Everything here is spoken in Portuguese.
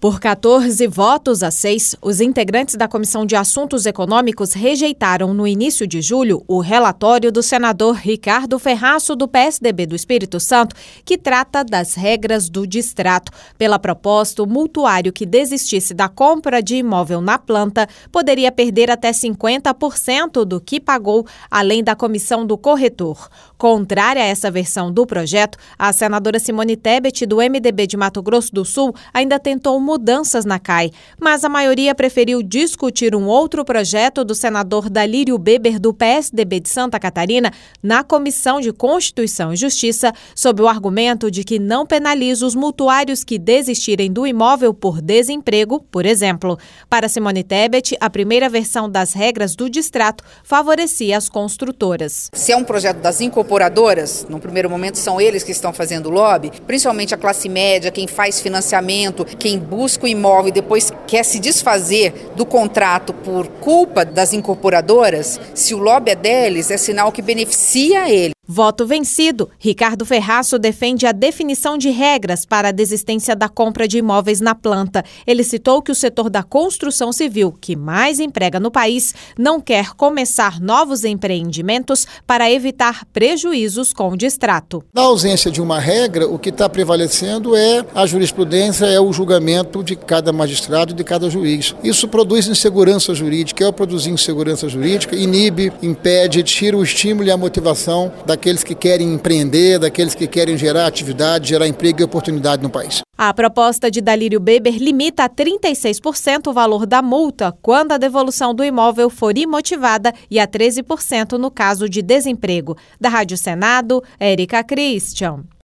Por 14 votos a 6, os integrantes da Comissão de Assuntos Econômicos rejeitaram no início de julho o relatório do senador Ricardo Ferraço, do PSDB do Espírito Santo, que trata das regras do distrato. Pela proposta, o multuário que desistisse da compra de imóvel na planta poderia perder até 50% do que pagou, além da comissão do corretor. Contrária a essa versão do projeto, a senadora Simone Tebet, do MDB de Mato Grosso do Sul, ainda tentou mudanças na CAI, mas a maioria preferiu discutir um outro projeto do senador Dalírio Beber, do PSDB de Santa Catarina, na Comissão de Constituição e Justiça, sob o argumento de que não penaliza os multuários que desistirem do imóvel por desemprego, por exemplo. Para Simone Tebet, a primeira versão das regras do distrato favorecia as construtoras. Se é um projeto das incorporadoras, no primeiro momento são eles que estão fazendo lobby, principalmente a classe média, quem faz financiamento, quem busca o imóvel e depois quer se desfazer do contrato por culpa das incorporadoras, se o lobby é deles, é sinal que beneficia ele. Voto vencido, Ricardo Ferraço defende a definição de regras para a desistência da compra de imóveis na planta. Ele citou que o setor da construção civil, que mais emprega no país, não quer começar novos empreendimentos para evitar prejuízos com o distrato. Na ausência de uma regra, o que está prevalecendo é a jurisprudência, é o julgamento de cada magistrado, de cada juiz. Isso produz insegurança jurídica, ao produzir insegurança jurídica, inibe, impede, tira o estímulo e a motivação daqueles que querem empreender, daqueles que querem gerar atividade, gerar emprego e oportunidade no país. A proposta de Dalírio Beber limita a 36% o valor da multa quando a devolução do imóvel for imotivada e a 13% no caso de desemprego. Da Rádio Senado, Érica Christian.